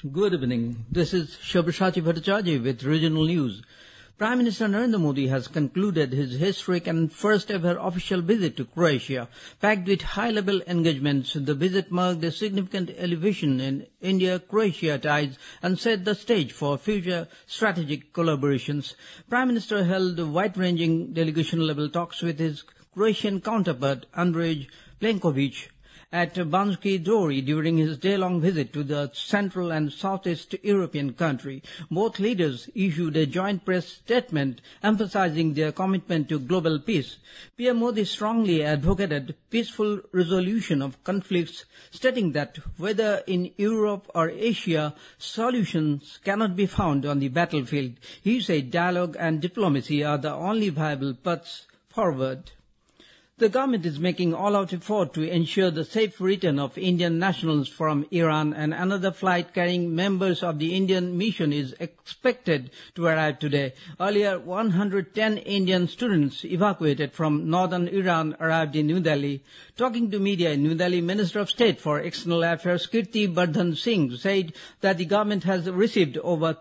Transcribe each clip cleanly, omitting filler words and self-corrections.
Good evening. This is Sabyasachi Bhattacharya with regional news. Prime Minister Narendra Modi has concluded his historic and first-ever official visit to Croatia. Packed with high-level engagements, the visit marked a significant elevation in India-Croatia ties and set the stage for future strategic collaborations. Prime Minister held wide-ranging delegation-level talks with his Croatian counterpart Andrej Plenković at Banski Dvori during his day-long visit to the Central and Southeast European country. Both leaders issued a joint press statement emphasizing their commitment to global peace. PM Modi strongly advocated peaceful resolution of conflicts, stating that whether in Europe or Asia, solutions cannot be found on the battlefield. He said dialogue and diplomacy are the only viable paths forward. The government is making all-out effort to ensure the safe return of Indian nationals from Iran, and another flight carrying members of the Indian mission is expected to arrive today. Earlier, 110 Indian students evacuated from northern Iran arrived in New Delhi. Talking to media in New Delhi, Minister of State for External Affairs Kirti Vardhan Singh said that the government has received over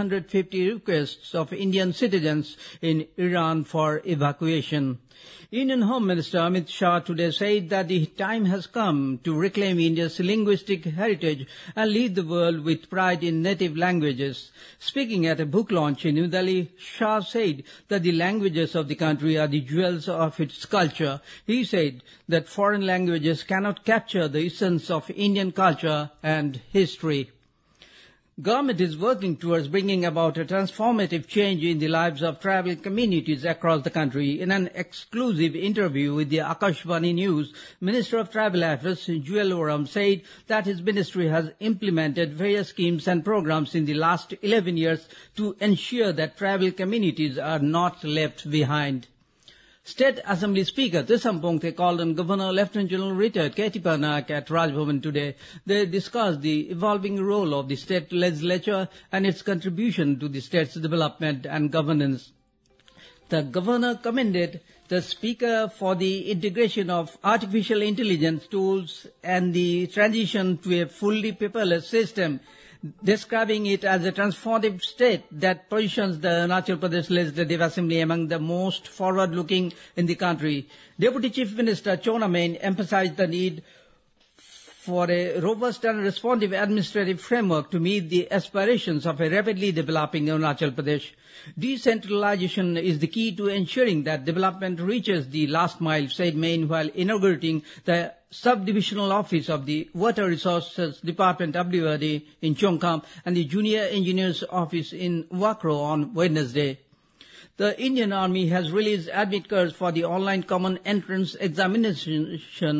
350 requests of Indian citizens in Iran for evacuation. Indian Home Minister Amit Shah today said that the time has come to reclaim India's linguistic heritage and lead the world with pride in native languages. Speaking at a book launch in New Delhi, Shah said that the languages of the country are the jewels of its culture. He said that foreign languages cannot capture the essence of Indian culture and history. Government is working towards bringing about a transformative change in the lives of tribal communities across the country. In an exclusive interview with the Akashvani News, Minister of Tribal Affairs Jewel Oram said that his ministry has implemented various schemes and programs in the last 11 years to ensure that tribal communities are not left behind. State Assembly Speaker Trisam Pongte called on Governor Lieutenant General retired K.T. Parnaik at Rajbhavan today. They discussed the evolving role of the state legislature and its contribution to the state's development and governance. The governor commended the Speaker for the integration of artificial intelligence tools and the transition to a fully paperless system, describing it as a transformative state that positions the Arunachal Pradesh Legislative Assembly among the most forward-looking in the country. Deputy Chief Minister Chona Main emphasized the need for a robust and responsive administrative framework to meet the aspirations of a rapidly developing Arunachal Pradesh. Decentralization is the key to ensuring that development reaches the last mile, said Main while inaugurating the Subdivisional Office of the Water Resources Department WRD in Chongkam and the Junior Engineers Office in Wakro on Wednesday. The Indian Army has released admit cards for the Online Common Entrance Examination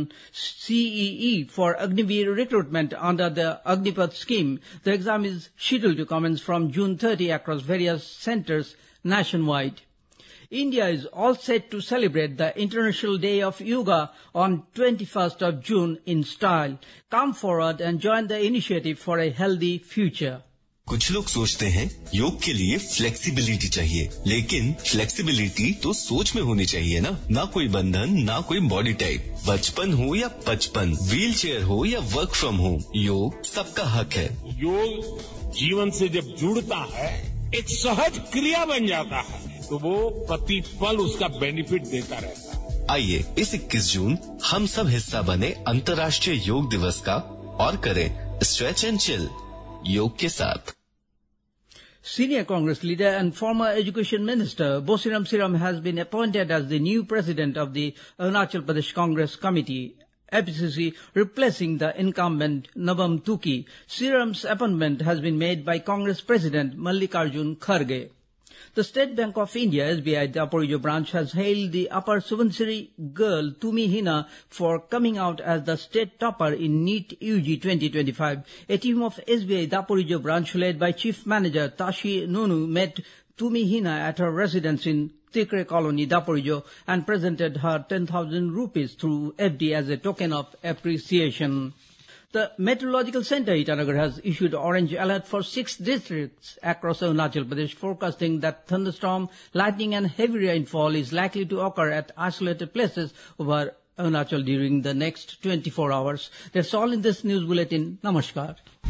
CEE for Agniveer recruitment under the Agnipath scheme. The exam is scheduled to commence from June 30 across various centers nationwide. India is all set to celebrate the International Day of Yoga on 21st of June in style. Come forward and join the initiative for a healthy future. कुछ लोग सोचते हैं योग के लिए flexibility चाहिए, लेकिन flexibility तो सोच में होनी चाहिए ना कोई बंधन, ना कोई बॉडी टाइप, बचपन हो या 55, व्हील चेयर हो या वर्क फ्रॉम होम, योग सबका हक है। योग जीवन से जब जुड़ता है, एक सहज क्रिया बन जाता है, तो वो प्रतिपल उसका बेनिफिट देता रहता है। आइए इस 21 जून हम सब हिस्सा बने अंतर्राष्ट्रीय योग दिवस का और करें स्ट्रेच एंड चिल योग के साथ। Senior Congress leader and former Education Minister Bosiram Siram has been appointed as the new president of the Arunachal Pradesh Congress Committee, APCC, replacing the incumbent Navam Tuki. Siram's appointment has been made by Congress President Mallikarjun Kharge. The State Bank of India, SBI Daporejo branch, has hailed the Upper Subansiri girl Tumi Hina for coming out as the state topper in NEET UG 2025. A team of SBI Daporejo branch led by Chief Manager Tashi Nunu met Tumi Hina at her residence in Tikre Colony, Daporejo, and presented her 10,000 rupees through FD as a token of appreciation. The Meteorological Center Itanagar has issued orange alert for 6 districts across Arunachal Pradesh, forecasting that thunderstorm, lightning and heavy rainfall is likely to occur at isolated places over Arunachal during the next 24 hours. That's all in this news bulletin. Namaskar.